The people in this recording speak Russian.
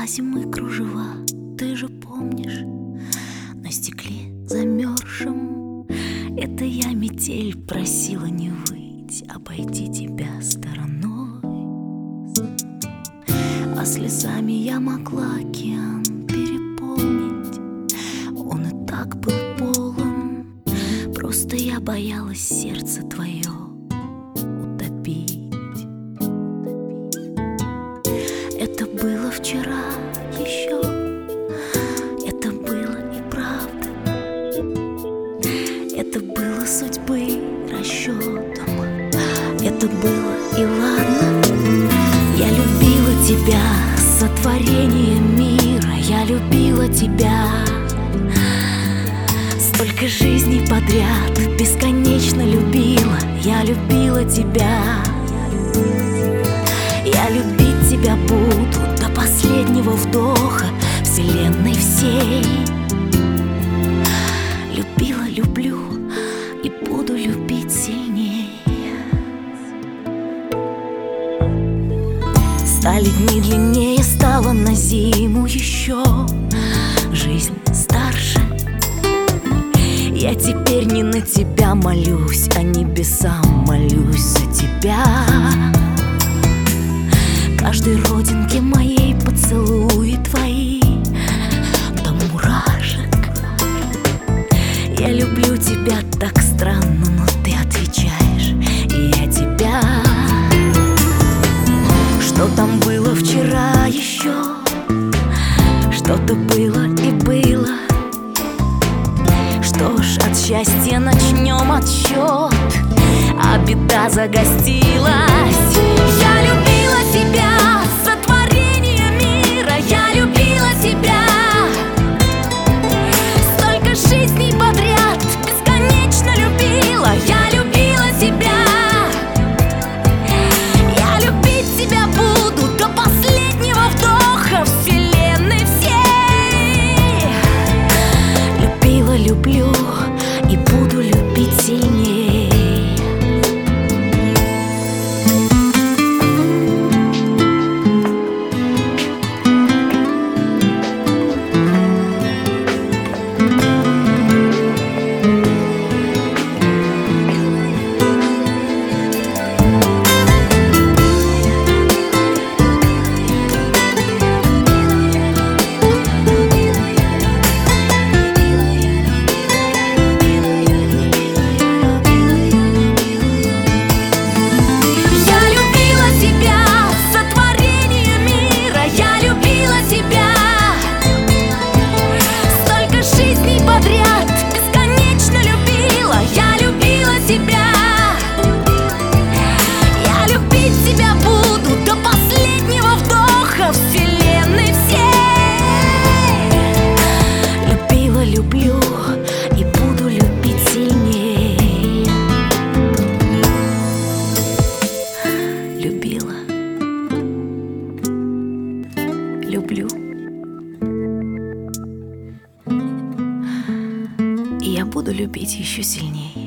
зимы кружева, ты же помнишь, на стекле замерзшем. Это я, метель, просила не выть, обойти тебя стороной. А слезами я могла океан переполнить, он и так был полон. Просто я боялась сердце твое утопить. Это было вчера еще, это было и правда, это было судьбы расчетом, это было и ладно. Я любила тебя, сотворение мира, я любила тебя. Столько жизней подряд, бесконечно любила, я любила тебя. Я любить тебя буду до последнего вдоха вселенной всей. Любила, люблю и буду любить сильней. Стали дни длиннее, стало на зиму еще жизнь старше. Я теперь не на тебя молюсь, а небесам молюсь за тебя. Каждой родинке моей поцелуи твои до мурашек. Я люблю тебя так странно, но ты отвечаешь, и я тебя. Что там было вчера еще? Что-то было и было. Что ж, от счастья начнем отсчет, а беда загостилась. Я любила тебя, сотворение мира, я любила тебя. Столько жизней подряд, бесконечно любила, я любила тебя. Я любить тебя буду до последнего вдоха вселенной всей. Любила, люблю и буду любить сильней. Люблю, и я буду любить еще сильнее.